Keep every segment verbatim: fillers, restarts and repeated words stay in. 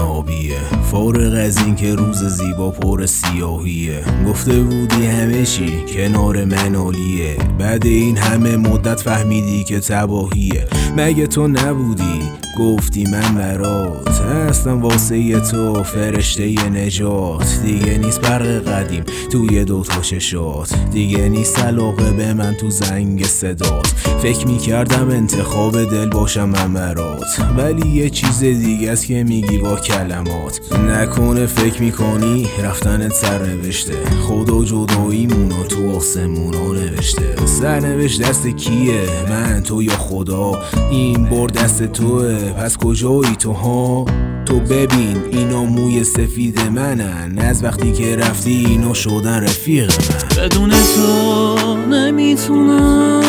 آبیه، فارغ از این که روز زیبا پر سیاهیه. گفته بودی همه چی کنار من عالیه، بعد این همه مدت فهمیدی که تباهیه. مگه تو نبودی گفتی من برات هستم واسه تو فرشته نجات. دیگه نیست برق قدیم توی دوتا چشات، دیگه نیست علاقه به من تو زنگ صدات. فکر میکردم انتخاب دل باشم من برات، ولی یه چیز دیگه است که میگی با کلمات. نکنه فکر میکنی رفتنت سرنوشته، خدا جداییمونو تو آسمونا نوشته. سرنوشت دست کیه؟ من، تو یا خدا؟ این بار دست توه، پس کجایی تو ها؟ تو ببین اینا موی سفید منن، از وقتی که رفتی اینا شدن رفیق من. بدون تو نمیتونم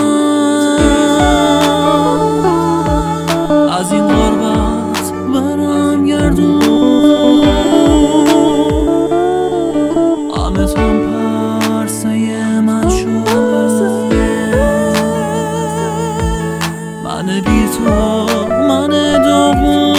از این غربت برم گردون. همت هم پرسه من شد، من بی تو من داغون.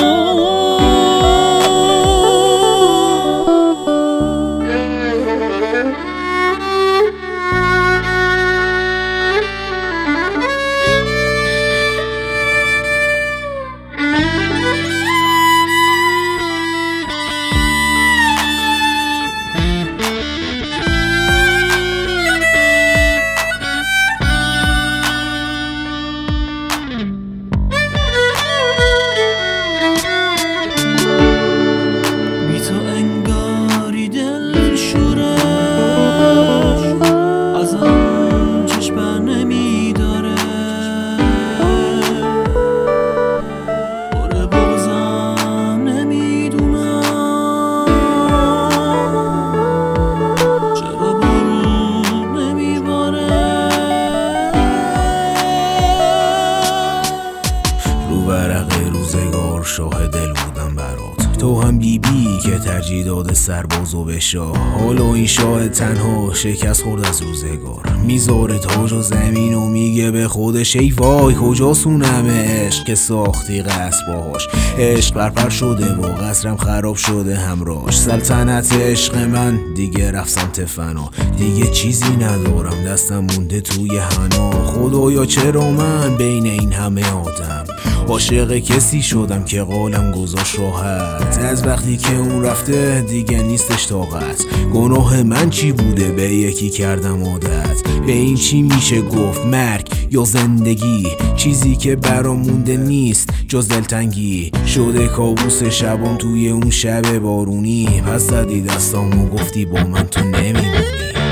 روزگار شاه دل بودم برات، تو هم بی بی که ترجیح داده سربازو به شاه. حالا این شاه تنها شکست خورد از روزگار، میذاره تاج و زمین و میگه به خودش ای وای کجاست همه عشق که ساختی قصر باهاش. عشق برپر شده و قصرم خراب شده همراش. سلطنت عشق من دیگه رفت سمت فنا، دیگه چیزی ندارم دستم مونده توی حنا. خدایا چرا من بین این همه آدم عاشق کسی شدم که قالم گذاشت راحت. از وقتی که اون رفته دیگه نیستش طاقت. گناه من چی بوده به یکی کردم عادت؟ به این چی میشه گفت مرگ یا زندگی؟ چیزی که برام مونده نیست جز دلتنگی. شده کابوس شبام توی اون شب بارونی، پس زدی دستامو گفتی با من تو نمیمونی.